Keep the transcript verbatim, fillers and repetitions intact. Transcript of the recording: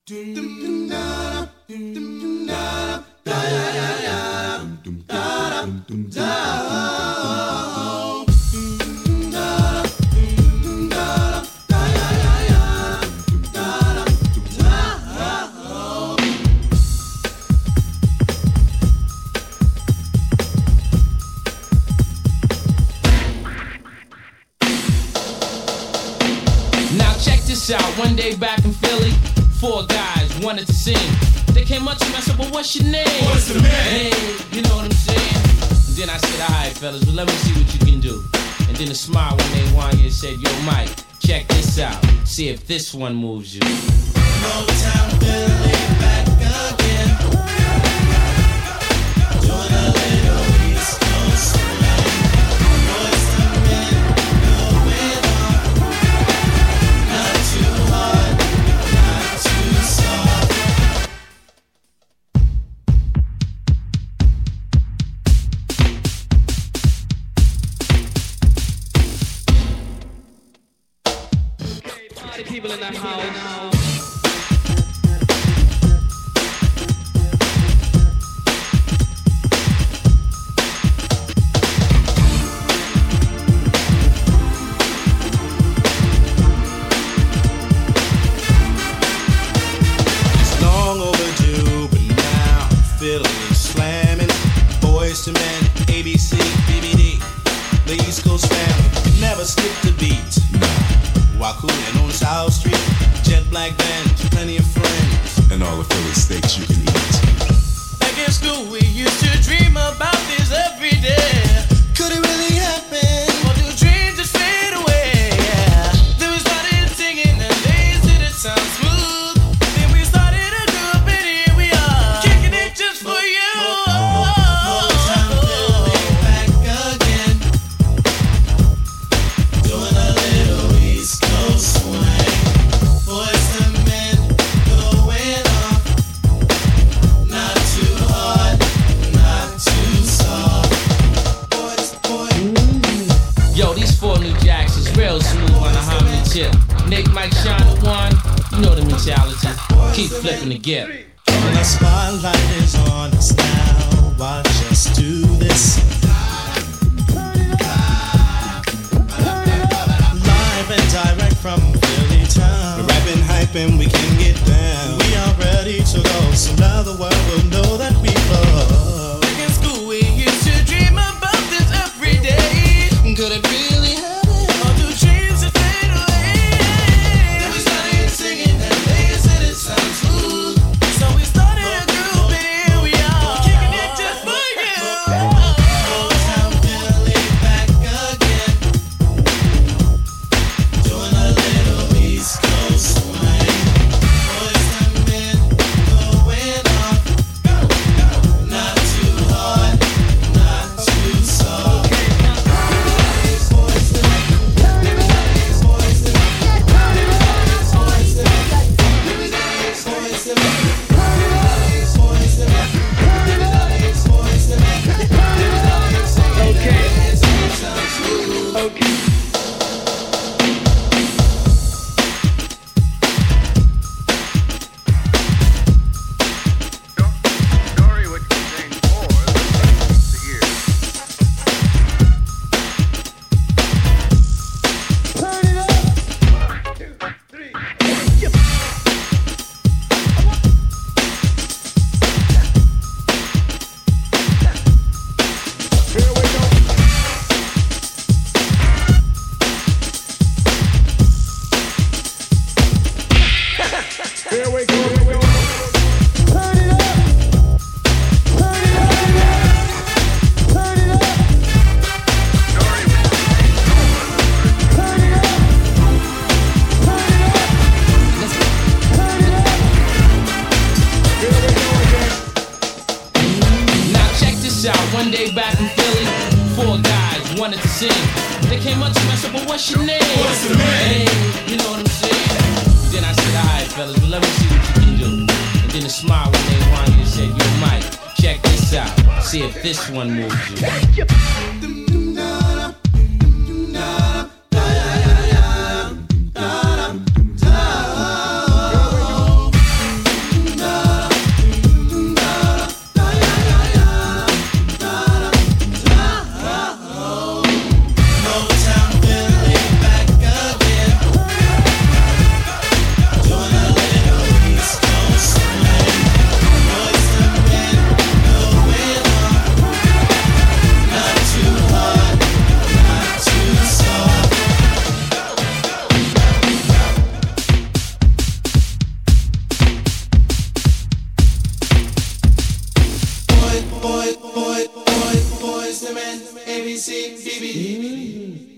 One day back in Philly, four guys wanted to sing. They came up to me, I said, well, what's your name? What's the name? Hey, you know what I'm saying? And then I said, all right, fellas, well, let me see what you can do. And then a smile when they won you said, yo, Mike, check this out. See if this one moves you. Motown Philly back again. Doing a little East Coast swing. Boys to men, going on. Not too hard, not too soft. Okay, party people in the house. To men, A B C, B B D, the East Coast family never skipped a beat. While cooling on South Street, jet black band, plenty of friends, and all the Philly steaks you can eat. Back in school, we used to dream about this every day. Could it really happen? Or do dreams just fade away? Yeah. Then we started singing and they said it sounds smooth. Then we started a group and here we are, kicking it just for you. Nick, Mike, Sean, the one, you know the mentality. Keep flipping the gift. The spotlight is on us now. Watch us do this. Live and direct from Philly town. We're rapping, hyping, we can get down. We are ready to go, so now the world will know that we love. Back in school, we used to dream about this every day. Could it really happen? Or do dreams just fade away? Then we started singing and they said it sounds smooth. So we started a group and here we are, kicking it just for you. Motown Philly back again. Doing a little East Coast swing. Boys and men going off. Not too hard, not too soft. One day back in Philly, four guys wanted to sing. They came up to me and said, well, what's your name? What's the name? Hey, you know what I'm saying? Then I said, all right, fellas, well, let me see what you can do. And then a smile when they won you and said, yo, Mike, check this out. See if this one moves you. boy, boy, boy, boys, the men, A B C, B B.